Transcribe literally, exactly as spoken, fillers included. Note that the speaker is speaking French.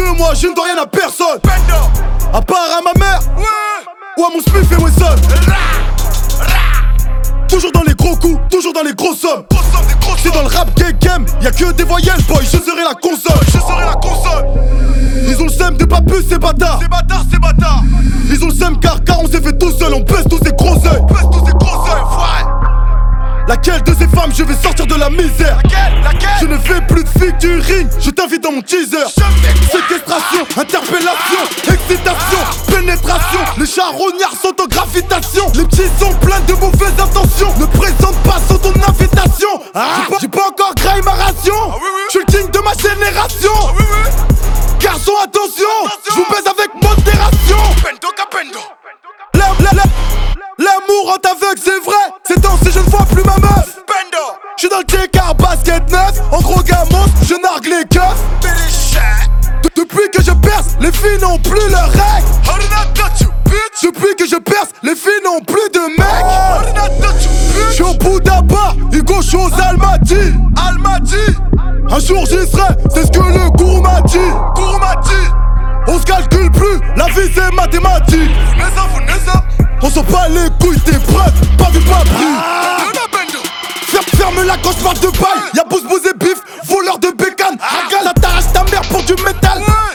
de moi, je ne dois rien à personne. À part à ma mère, ou à mon Smith et Wesson. Toujours dans les gros coups, toujours dans les gros sommes. C'est dans le rap game, y'a que des voyelles, boy, je serai la console. Je serai la console. Ils ont le seum de pas plus, ces bâtards. Ces bâtards, ces bâtards. Ils ont le seum car, car on s'est fait tout seul, on baisse tous ces gros œils. Baisse tous ces gros œils, ouais. Laquelle de ces femmes je vais sortir de la misère? Laquelle, laquelle? Je ne fais plus de figurines, je t'invite dans mon teaser. Séquestration, interpellation, excitation, pénétration. Les charognards sont en gravitation. Les petits sont pleins de mauvaises intentions. Ne présente pas sans ton invitation. Ah, j'ai pas, j'ai pas encore graillé ma ration. Ah oui, oui. Je suis le king de ma génération. Ah oui, oui. Garçon, attention, Attention. je vous baise avec modération. Pendo, capendo. La- la- la- L'amour rend aveugle, c'est vrai. C'est temps si je ne vois plus ma meuf. Pendo. Je suis dans le J-Car basket neuf. En gros gamos, je nargue les keufs. De- Depuis que je perce, les filles n'ont plus leurs règles. How did I touch you, bitch? Depuis que je perce, les filles n'ont plus de How mecs. did I touch you, Je bitch? suis au bout d'Abba, Hugo chose Almaty. Almaty. Un jour j'y serai, c'est ce que le gourou m'a dit. Gourou m'a dit. On se calcule plus, la vie c'est mathématique. Vous n'êtes ça, vous n'êtes ça. On s'en bat les couilles, t'es prêt, pas vu, pas pris. Pendo, pendo. Ferme, ferme la quand je parle de bail. Y'a bouse bouse et bif, voleur de bécane. Regarde, ça t'arrache ta mère pour du métal.